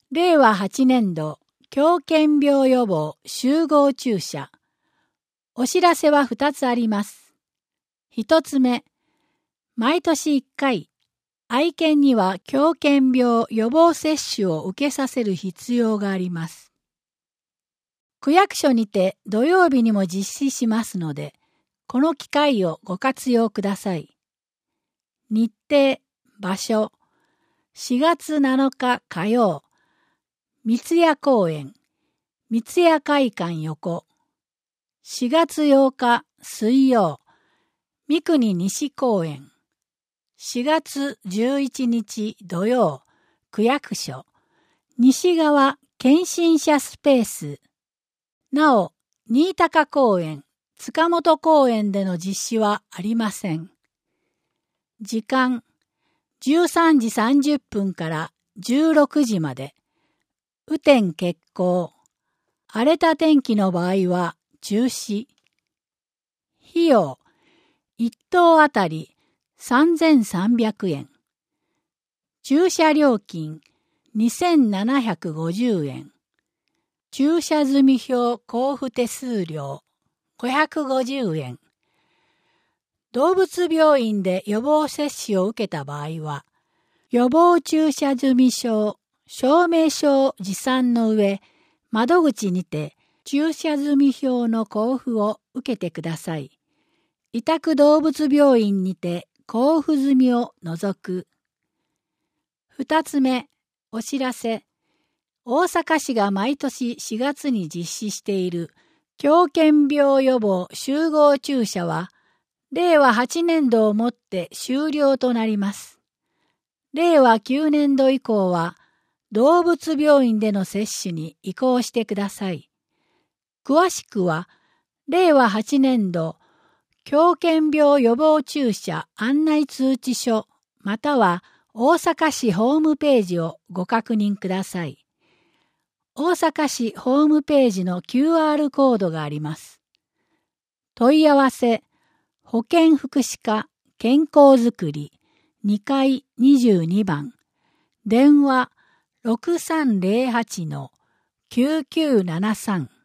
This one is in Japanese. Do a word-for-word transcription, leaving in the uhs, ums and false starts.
れいわはちねんど狂犬病予防集合注射。お知らせはふたつあります。ひとつめ、毎年いっかい、愛犬には狂犬病予防接種を受けさせる必要があります。区役所にて土曜日にも実施しますので、この機会をご活用ください。日程、場所、しがつなのか火曜、三ツ谷公園、三ツ谷会館横。しがつようか水曜、三国西公園。しがつじゅういちにち土曜、区役所。西側検診者スペース。なお、新高公園、塚本公園での実施はありません。時間、じゅうさんじさんじゅっぷんからじゅうろくじまで。雨天決行。荒れた天気の場合は中止。費用、いっとうあたりさんぜんさんびゃくえん。駐車料金にせんななひゃくごじゅうえん。駐車済票交付手数料ごひゃくごじゅうえん。動物病院で予防接種を受けた場合は、予防注射済証、証明書を持参の上、窓口にて注射済票の交付を受けてください。委託動物病院にて交付済みを除く。二つ目、お知らせ。大阪市が毎年しがつに実施している狂犬病予防集合注射は、れいわはちねんどをもって終了となります。れいわきゅうねんど以降は、動物病院での接種に移行してください。詳しくは、れいわはちねんど狂犬病予防注射案内通知書または大阪市ホームページをご確認ください。大阪市ホームページの キューアール コードがあります。問い合わせ、保健福祉課健康づくりにかいにじゅうにばん、電話ろくさんぜろはちのきゅうきゅうななさん